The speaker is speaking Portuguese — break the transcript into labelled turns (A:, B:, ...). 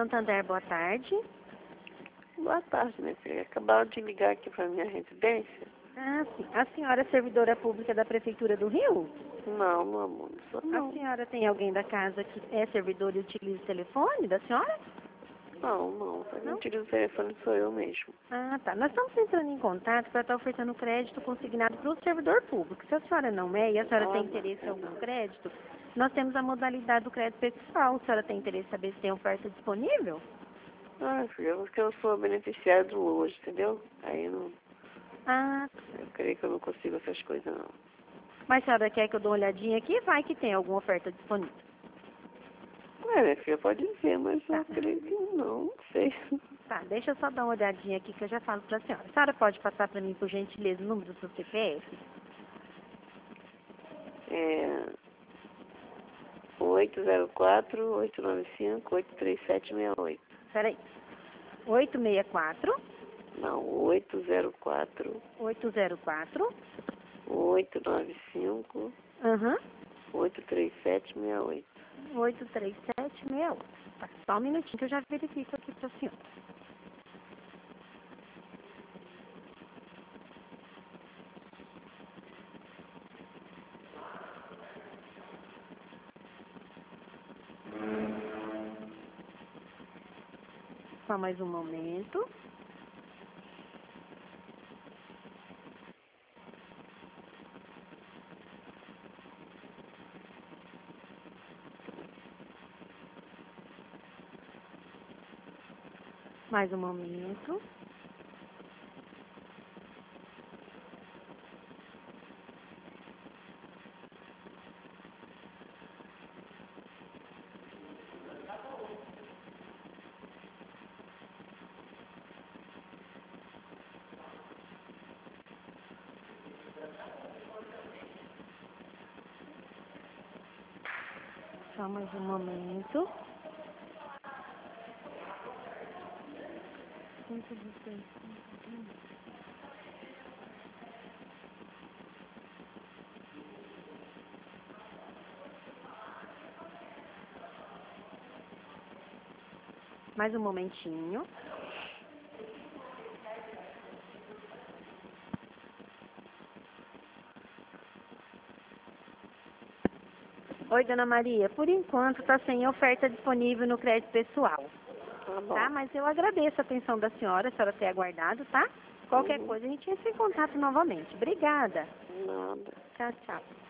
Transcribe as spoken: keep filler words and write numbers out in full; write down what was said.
A: Santander, boa tarde.
B: Boa tarde, minha filha. Acabaram de ligar aqui para minha residência?
A: Ah, sim. A senhora é servidora pública da Prefeitura do Rio?
B: Não, meu amor, não sou não.
A: A senhora tem alguém da casa que é servidor e utiliza o telefone da senhora?
B: Não, não. Quem
A: Não?
B: utiliza o telefone sou eu mesmo.
A: Ah, tá. Nós estamos entrando em contato para estar ofertando crédito consignado para o servidor público. Se a senhora não é e a senhora
B: Ah,
A: tem
B: não,
A: interesse em
B: é
A: algum
B: não.
A: crédito, nós temos a modalidade do crédito pessoal. A senhora tem interesse em saber se tem oferta disponível?
B: Ah, filha, porque eu sou beneficiária do hoje, entendeu? Aí não,
A: Ah,
B: eu creio que eu não consigo essas coisas, não.
A: mas a senhora quer que eu dê uma olhadinha aqui? Vai que tem alguma oferta disponível.
B: Ué, minha filha, pode dizer, mas
A: Tá.
B: eu creio que não, não sei.
A: Tá, deixa eu só dar uma olhadinha aqui que eu já falo para a senhora. A senhora pode passar para mim, por gentileza, o número do seu C P F?
B: É oito zero quatro, oito nove cinco, oito três sete seis oito.
A: Peraí. oito seis quatro,
B: Não, oito zero quatro,
A: oito zero quatro,
B: oito nove cinco,
A: aham,
B: oito três sete seis oito.
A: oito três sete seis oito. Tá, só um minutinho que eu já verifico aqui para a senhora. Só mais um momento. Mais um momento. Só mais um momento. Quanto você? Mais um momentinho. Oi, dona Maria. Por enquanto está sem oferta disponível no crédito pessoal.
B: Tá bom.
A: Tá? Mas eu agradeço a atenção da senhora, a senhora ter aguardado, tá? Qualquer
B: Uhum.
A: coisa a gente entra em contato novamente. Obrigada.
B: Nada.
A: Tchau, tchau.